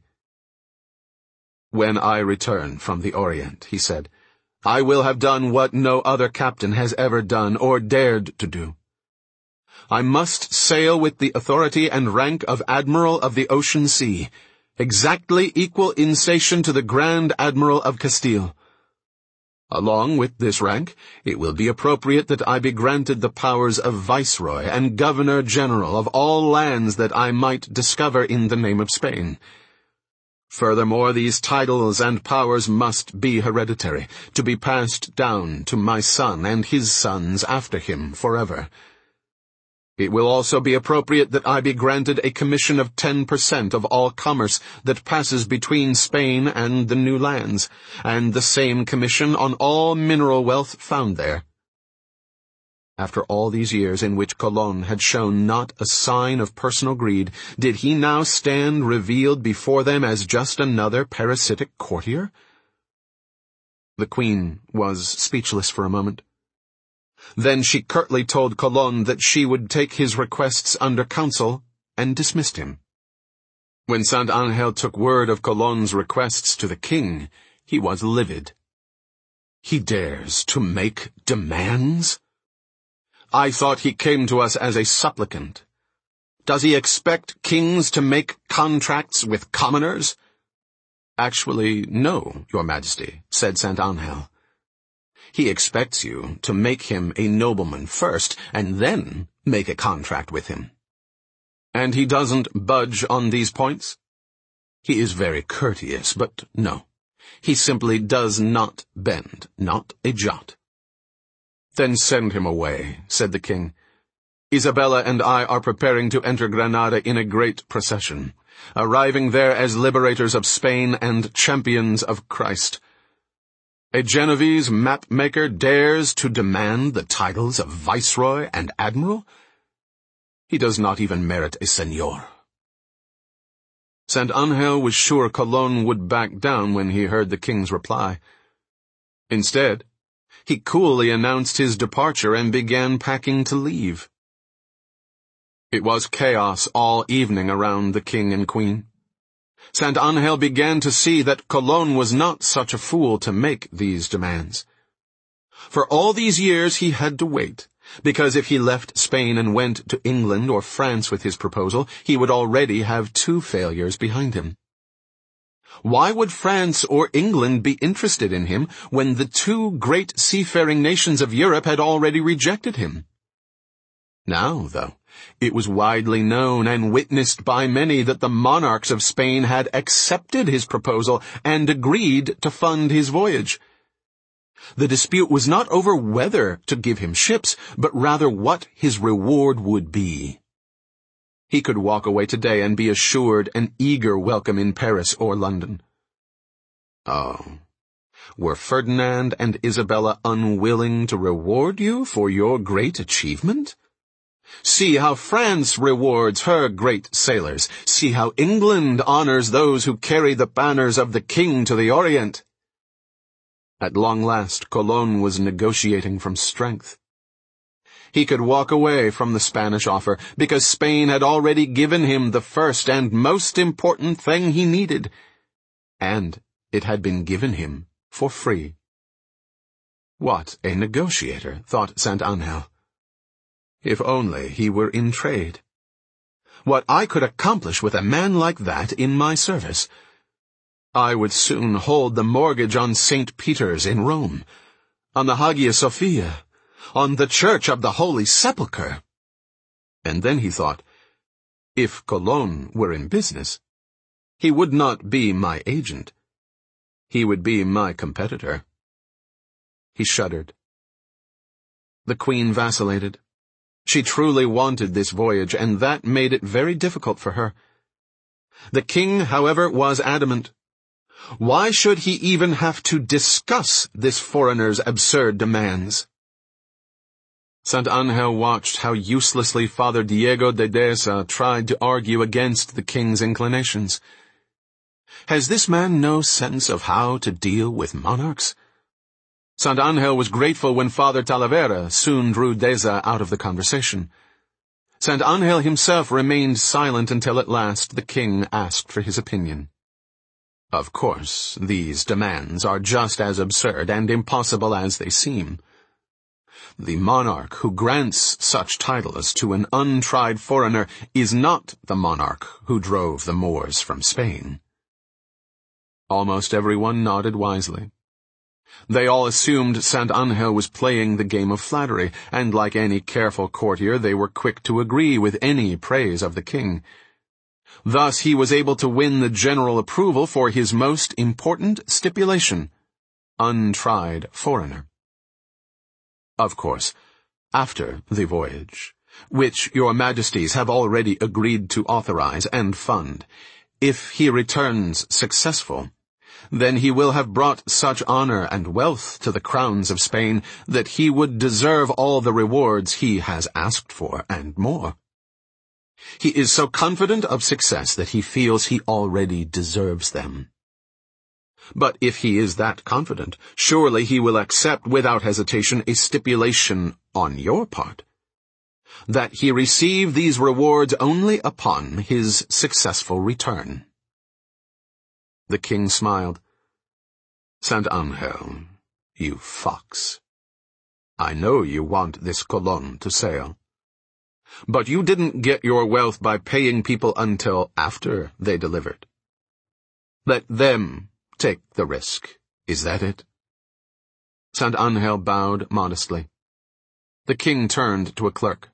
"When I return from the Orient," he said, "I will have done what no other captain has ever done or dared to do. I must sail with the authority and rank of Admiral of the Ocean Sea, exactly equal in station to the Grand Admiral of Castile. Along with this rank, it will be appropriate that I be granted the powers of Viceroy and Governor-General of all lands that I might discover in the name of Spain. Furthermore, these titles and powers must be hereditary, to be passed down to my son and his sons after him forever. It will also be appropriate that I be granted a commission of 10% of all commerce that passes between Spain and the new lands, and the same commission on all mineral wealth found there." After all these years in which Colon had shown not a sign of personal greed, did he now stand revealed before them as just another parasitic courtier? The queen was speechless for a moment. Then she curtly told Colon that she would take his requests under counsel, and dismissed him. When Sant-Angel took word of Colon's requests to the king, he was livid. "He dares to make demands? I thought he came to us as a supplicant. Does he expect kings to make contracts with commoners?" "Actually, no, Your Majesty," said Sant-Angel. "He expects you to make him a nobleman first, and then make a contract with him." "And he doesn't budge on these points?" "He is very courteous, but no. He simply does not bend, not a jot." "Then send him away," said the king. "Isabella and I are preparing to enter Granada in a great procession, arriving there as liberators of Spain and champions of Christ. A Genovese map-maker dares to demand the titles of Viceroy and Admiral? He does not even merit a señor." Sant-Angel was sure Colon would back down when he heard the king's reply. Instead, he coolly announced his departure and began packing to leave. It was chaos all evening around the king and queen. Sant-Angel began to see that Colon was not such a fool to make these demands. For all these years he had to wait, because if he left Spain and went to England or France with his proposal, he would already have 2 failures behind him. Why would France or England be interested in him when the 2 great seafaring nations of Europe had already rejected him? Now, though, it was widely known and witnessed by many that the monarchs of Spain had accepted his proposal and agreed to fund his voyage. The dispute was not over whether to give him ships, but rather what his reward would be. He could walk away today and be assured an eager welcome in Paris or London. Oh, were Ferdinand and Isabella unwilling to reward you for your great achievement? See how France rewards her great sailors. See how England honors those who carry the banners of the king to the Orient. At long last, Colon was negotiating from strength. He could walk away from the Spanish offer because Spain had already given him the first and most important thing he needed, and it had been given him for free. What a negotiator, thought St. Angel. If only he were in trade. What I could accomplish with a man like that in my service. I would soon hold the mortgage on St. Peter's in Rome, on the Hagia Sophia, on the Church of the Holy Sepulchre. And then he thought, if Colon were in business, he would not be my agent. He would be my competitor. He shuddered. The Queen vacillated. She truly wanted this voyage, and that made it very difficult for her. The king, however, was adamant. Why should he even have to discuss this foreigner's absurd demands? St. Angel watched how uselessly Father Diego de Deza tried to argue against the king's inclinations. Has this man no sense of how to deal with monarchs? St. Angel was grateful when Father Talavera soon drew Deza out of the conversation. St. Angel himself remained silent until at last the king asked for his opinion. Of course, these demands are just as absurd and impossible as they seem. The monarch who grants such titles to an untried foreigner is not the monarch who drove the Moors from Spain. Almost everyone nodded wisely. They all assumed St. Angel was playing the game of flattery, and like any careful courtier they were quick to agree with any praise of the king. Thus he was able to win the general approval for his most important stipulation, untried foreigner. Of course, after the voyage, which your majesties have already agreed to authorize and fund, if he returns successful, then he will have brought such honor and wealth to the crowns of Spain that he would deserve all the rewards he has asked for and more. He is so confident of success that he feels he already deserves them. But if he is that confident, surely he will accept without hesitation a stipulation on your part, that he receive these rewards only upon his successful return. The king smiled. St. Angel, you fox. I know you want this Colon to sail. But you didn't get your wealth by paying people until after they delivered. Let them take the risk. Is that it? St. Angel bowed modestly. The king turned to a clerk.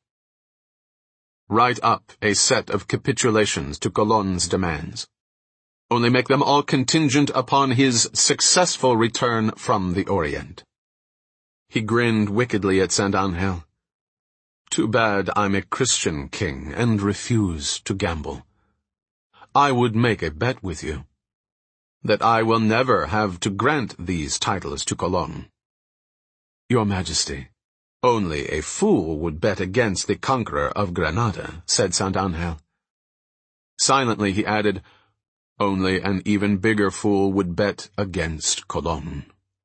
Write up a set of capitulations to Colon's demands. Only make them all contingent upon his successful return from the Orient. He grinned wickedly at St. Angel. Too bad I'm a Christian king and refuse to gamble. I would make a bet with you that I will never have to grant these titles to Colon. Your Majesty, only a fool would bet against the conqueror of Granada, said St. Angel. Silently he added, only an even bigger fool would bet against Colon.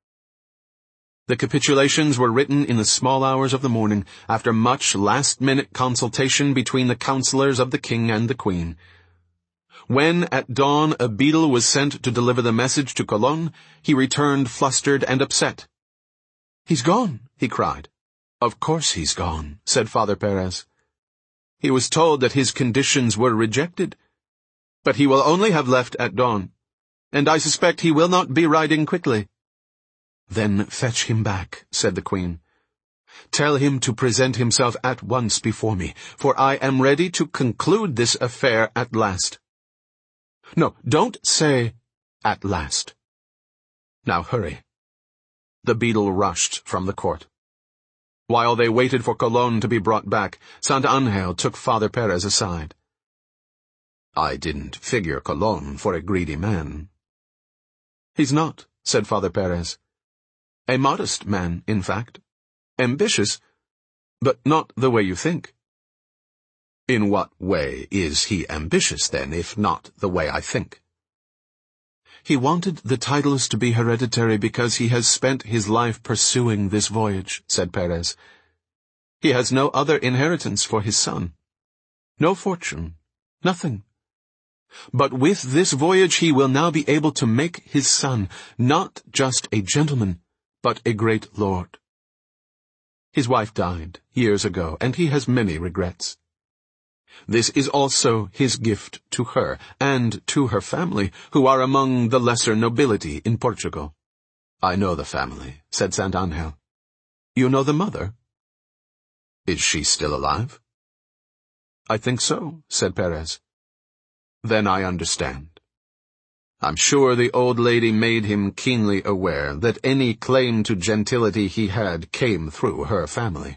The capitulations were written in the small hours of the morning, after much last-minute consultation between the counselors of the king and the queen. When at dawn a beadle was sent to deliver the message to Colon, he returned flustered and upset. He's gone, he cried. Of course he's gone, said Father Perez. He was told that his conditions were rejected. But he will only have left at dawn, and I suspect he will not be riding quickly. Then fetch him back, said the queen. Tell him to present himself at once before me, for I am ready to conclude this affair at last. No, don't say at last. Now hurry." The beadle rushed from the court. While they waited for Colon to be brought back, Sant' Angel took Father Perez aside. "I didn't figure Colon for a greedy man." "He's not," said Father Perez. "A modest man, in fact. Ambitious, but not the way you think." "In what way is he ambitious, then, if not the way I think?" "He wanted the titles to be hereditary because he has spent his life pursuing this voyage," said Perez. "He has no other inheritance for his son. No fortune, nothing. But with this voyage he will now be able to make his son not just a gentleman, but a great lord. His wife died years ago, and he has many regrets. This is also his gift to her, and to her family, who are among the lesser nobility in Portugal." "I know the family," said Sant' Angel. "You know the mother?" "Is she still alive?" "I think so," said Perez. "Then I understand. I'm sure the old lady made him keenly aware that any claim to gentility he had came through her family.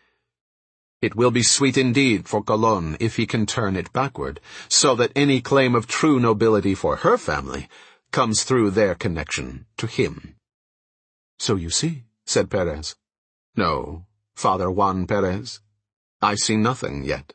It will be sweet indeed for Colon if he can turn it backward, so that any claim of true nobility for her family comes through their connection to him." "So you see," said Perez. "No, Father Juan Perez. I see nothing yet.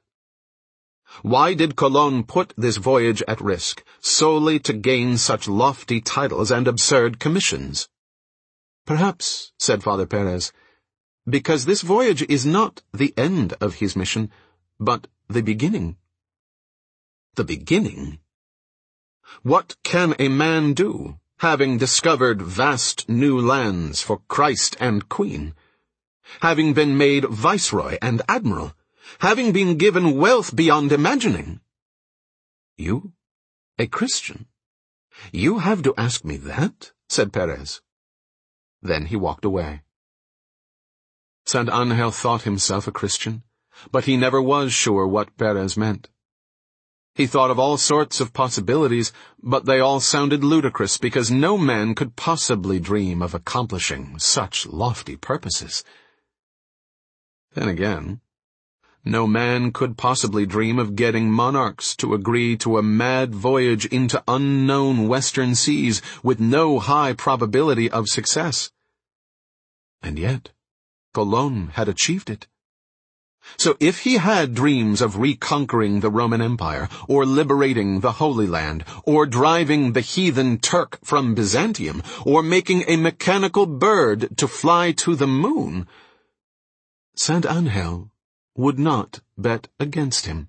Why did Colon put this voyage at risk, solely to gain such lofty titles and absurd commissions?" "Perhaps," said Father Perez, "because this voyage is not the end of his mission, but the beginning." "The beginning? What can a man do, having discovered vast new lands for Christ and Queen? Having been made viceroy and admiral? Having been given wealth beyond imagining? You, a Christian? You have to ask me that?" said Perez. Then he walked away. Sant' Angel thought himself a Christian, but he never was sure what Perez meant. He thought of all sorts of possibilities, but they all sounded ludicrous because no man could possibly dream of accomplishing such lofty purposes. Then again, no man could possibly dream of getting monarchs to agree to a mad voyage into unknown western seas with no high probability of success. And yet, Colon had achieved it. So if he had dreams of reconquering the Roman Empire, or liberating the Holy Land, or driving the heathen Turk from Byzantium, or making a mechanical bird to fly to the moon, Sant' Angel would not bet against him.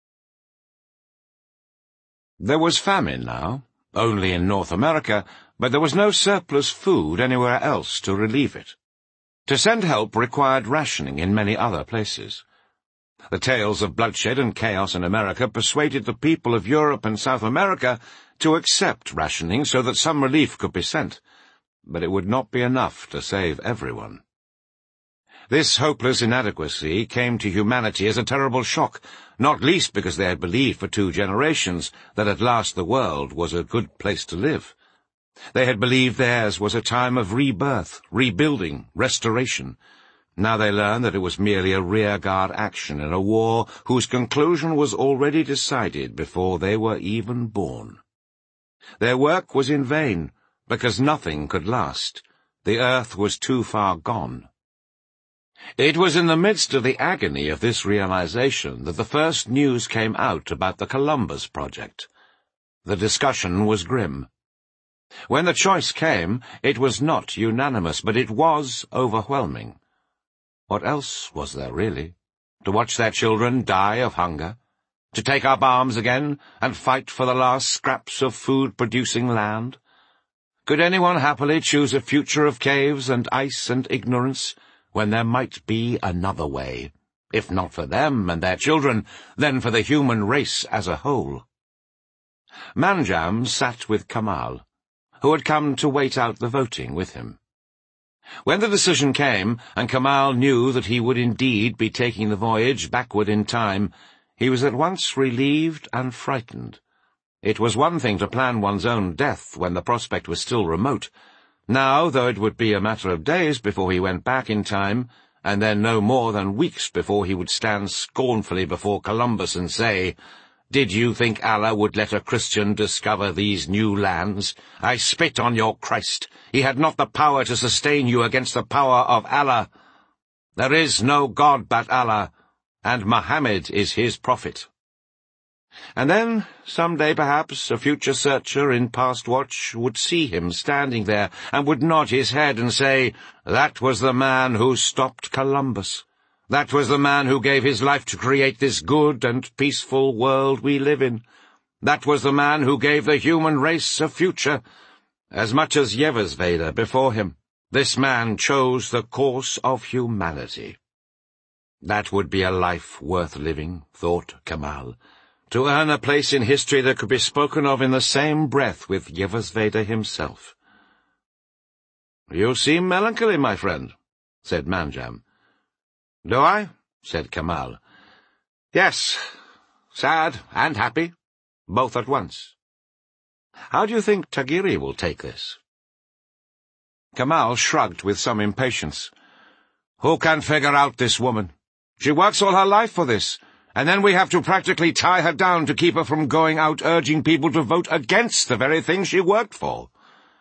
There was famine now, only in North America, but there was no surplus food anywhere else to relieve it. To send help required rationing in many other places. The tales of bloodshed and chaos in America persuaded the people of Europe and South America to accept rationing so that some relief could be sent, but it would not be enough to save everyone. This hopeless inadequacy came to humanity as a terrible shock, not least because they had believed for 2 generations that at last the world was a good place to live. They had believed theirs was a time of rebirth, rebuilding, restoration. Now they learned that it was merely a rearguard action in a war whose conclusion was already decided before they were even born. Their work was in vain, because nothing could last. The earth was too far gone. It was in the midst of the agony of this realization that the first news came out about the Columbus project. The discussion was grim. When the choice came, it was not unanimous, but it was overwhelming. What else was there, really? To watch their children die of hunger? To take up arms again and fight for the last scraps of food-producing land? Could anyone happily choose a future of caves and ice and ignorance, when there might be another way, if not for them and their children, then for the human race as a whole? Manjam sat with Kamal, who had come to wait out the voting with him. When the decision came, and Kamal knew that he would indeed be taking the voyage backward in time, he was at once relieved and frightened. It was one thing to plan one's own death when the prospect was still remote. Now, though it would be a matter of days before he went back in time, and then no more than weeks before he would stand scornfully before Columbus and say, "Did you think Allah would let a Christian discover these new lands? I spit on your Christ. He had not the power to sustain you against the power of Allah. There is no God but Allah, and Muhammad is his prophet." And then, some day perhaps, a future searcher in past watch would see him standing there, and would nod his head and say, "That was the man who stopped Columbus. That was the man who gave his life to create this good and peaceful world we live in. That was the man who gave the human race a future, as much as Yevazveda before him. This man chose the course of humanity." That would be a life worth living, thought Kamal, to earn a place in history that could be spoken of in the same breath with Yevazveda himself. "You seem melancholy, my friend," said Manjam. "Do I?" said Kamal. "Yes, sad and happy, both at once. How do you think Tagiri will take this?" Kamal shrugged with some impatience. "Who can figure out this woman? She works all her life for this, and then we have to practically tie her down to keep her from going out urging people to vote against the very thing she worked for."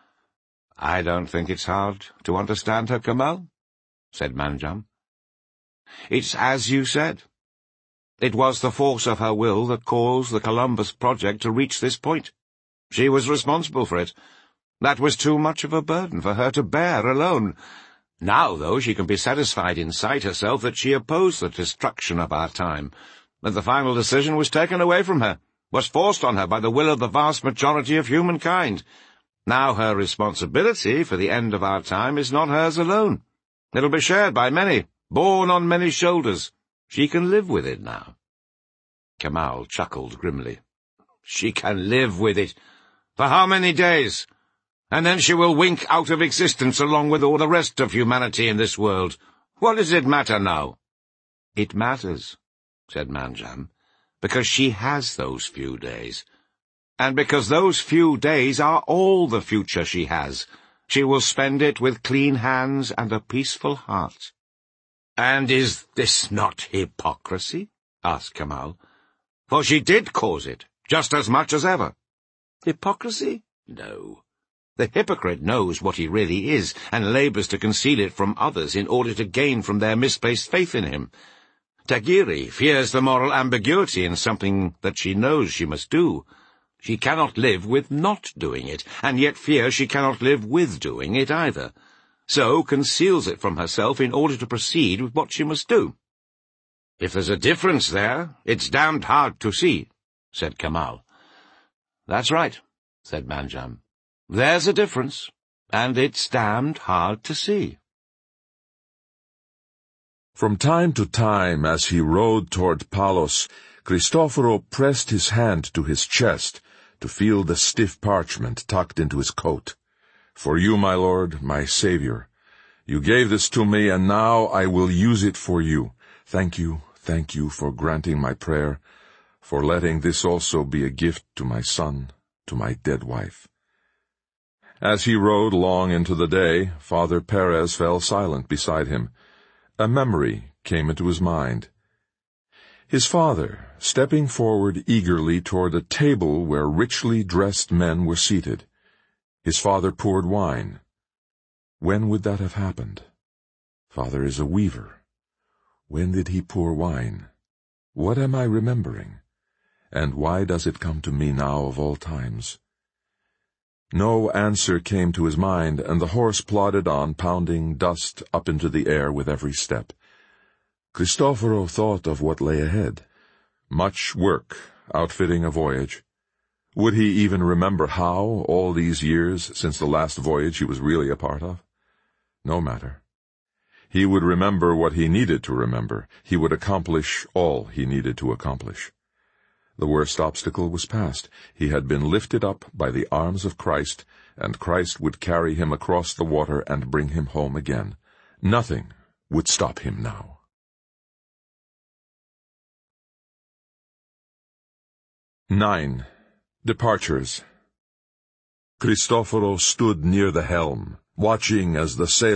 "I don't think it's hard to understand her, Kamal," said Manjam. "It's as you said. It was the force of her will that caused the Columbus project to reach this point. She was responsible for it. That was too much of a burden for her to bear alone. Now, though, she can be satisfied inside herself that she opposed the destruction of our time, that the final decision was taken away from her, was forced on her by the will of the vast majority of humankind. Now her responsibility for the end of our time is not hers alone. It'll be shared by many, borne on many shoulders. She can live with it now." Kamal chuckled grimly. "She can live with it. For how many days? And then she will wink out of existence along with all the rest of humanity in this world. What does it matter now?" "It matters," said Manjam, "because she has those few days. And because those few days are all the future she has. She will spend it with clean hands and a peaceful heart." "And is this not hypocrisy?" asked Kamal. "For she did cause it, just as much as ever." "Hypocrisy? No. The hypocrite knows what he really is, and labours to conceal it from others in order to gain from their misplaced faith in him. Tagiri fears the moral ambiguity in something that she knows she must do. She cannot live with not doing it, and yet fears she cannot live with doing it either, so conceals it from herself in order to proceed with what she must do." "If there's a difference there, it's damned hard to see," said Kamal. "That's right," said Manjam. "There's a difference, and it's damned hard to see." From time to time, as he rode toward Palos, Cristoforo pressed his hand to his chest to feel the stiff parchment tucked into his coat. "For you, my Lord, my Savior, you gave this to me, and now I will use it for you. Thank you for granting my prayer, for letting this also be a gift to my son, to my dead wife." As he rode long into the day, Father Perez fell silent beside him. A memory came into his mind. His father, stepping forward eagerly toward a table where richly dressed men were seated. His father poured wine. When would that have happened? Father is a weaver. When did he pour wine? What am I remembering? And why does it come to me now of all times? No answer came to his mind, and the horse plodded on, pounding dust up into the air with every step. Cristoforo thought of what lay ahead. Much work, outfitting a voyage. Would he even remember how, all these years since the last voyage he was really a part of? No matter. He would remember what he needed to remember. He would accomplish all he needed to accomplish. The worst obstacle was past. He had been lifted up by the arms of Christ, and Christ would carry him across the water and bring him home again. Nothing would stop him now. (9) Departures. Cristoforo stood near the helm, watching as the sail